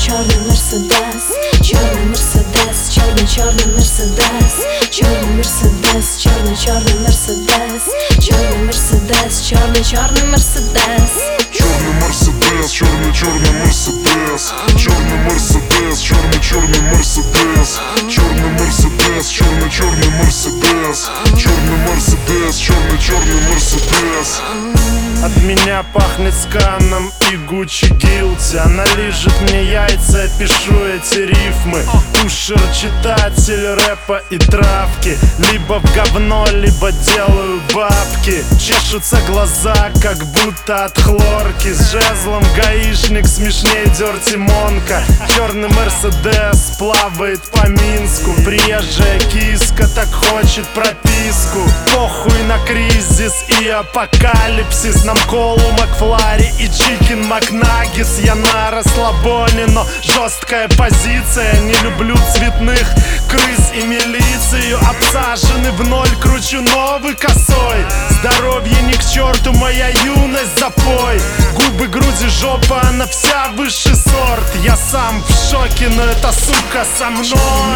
черный Мерседес, черный Мерседес, черный Мерседес, черный Мерседес, черный Мерседес, черный Мерседес, черный Мерседес, черный Мерседес, черный Мерседес, черный Мерседес, черный Мерседес, черный Мерседес, черный Мерседес, черный Мерседес, черный Мерседес. От меня пахнет сканом и Гуччи Гилти. Она лижет мне яйца, я пишу эти рифмы. Пушер, читатель рэпа и травки. Либо в говно, либо делаю бабки. Чешутся глаза, как будто от хлорки. С жезлом гаишник смешней Дёрти Монка. Черный Мерседес плавает по Минску. Приезжая киска так хочет прописку. Похуй на кризис и апокалипсис. Нам колу Макфлари и чикен Макнаггетс. Я на расслабоне, но жесткая позиция. Не люблю цветных крыс и милицию. Обсаженный в ноль, кручу новый косой. Здоровье ни к черту, моя юность запой. Губы, груди, жопа, она вся высший сорт. Я сам в шоке, но эта сука со мной.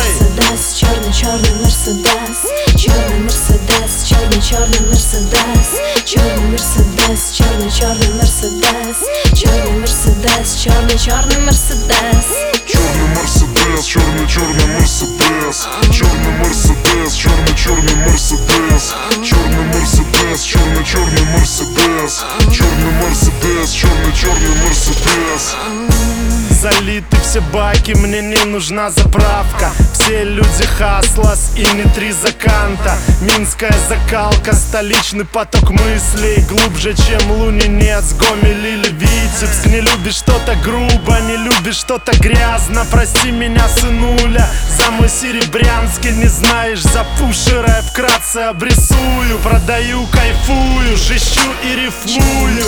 Черный Мерседес, черный Мерседес, черный Мерседес, черный Мерседес, черный Мерседес, черный Мерседес, черный Мерседес, Черный Мерседес, черный Мерседес, черный Мерседес, черный Мерседес, черный Мерседес, черный Мерседес, черный Мерседес, черный Мерседес. Залиты все баки, мне не нужна заправка. Все люди хаслас и не три заканта. Минская закалка, столичный поток мыслей. Глубже, чем Лунинец, Гомель или Витебск. Не любишь что-то грубо, не любишь что-то грязно. Прости меня, сынуля, за мой серебрянский. Не знаешь, за пушера я вкратце обрисую. Продаю, кайфую, жещу и рифмую.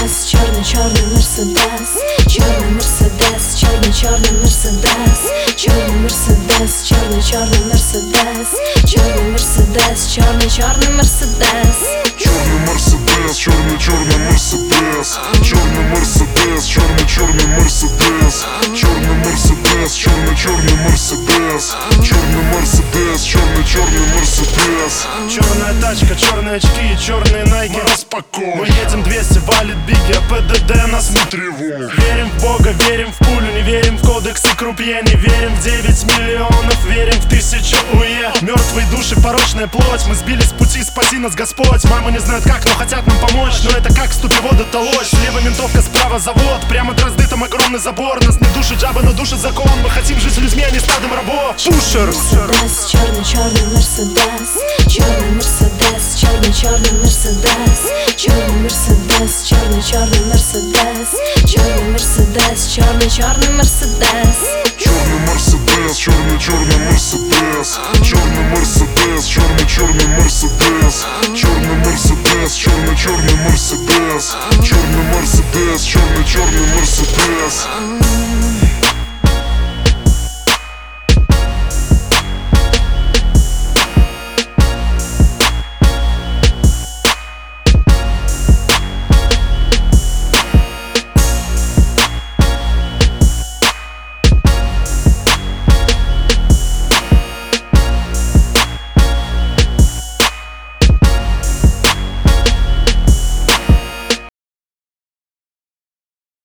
Черный Мерседес, черный Мерседес, черный Мерседес, черный Мерседес, черный Мерседес, черный Мерседес, черный Мерседес, Черный Мерседес, черный Мерседес, черный Мерседес, черный Мерседес, черный Мерседес, черный Мерседес, черный Мерседес, черный Мерседес. Черная тачка, черные очки, черные найки. Распаковка. Мы едем 200, валит биги, а ПДД нас не тревожит. Верим в Бога, верим в пулю, не верим в кодексы крупье. Не верим в 9 миллионов, верим в 1000 УЕ. Мертвые души, порочная плоть. Мы сбились с пути, спаси нас Господь. Мамы не знают как, но хотят нам помочь. Но это как в воду толочь. Слева ментовка, справа завод. Прямо дрозды, там огромный забор. Нас не душит жаба, но душит закон. Мы хотим жить с людьми, а не стадом рабов. Пушер. Черный Мерседес, черный Мерседес, черный Мерседес, черный Мерседес, черный Мерседес, черный Мерседес, черный Мерседес, Черный Мерседес, черный Мерседес, черный Мерседес, черный Мерседес, черный Мерседес, черный Мерседес, черный Мерседес, черный Мерседес.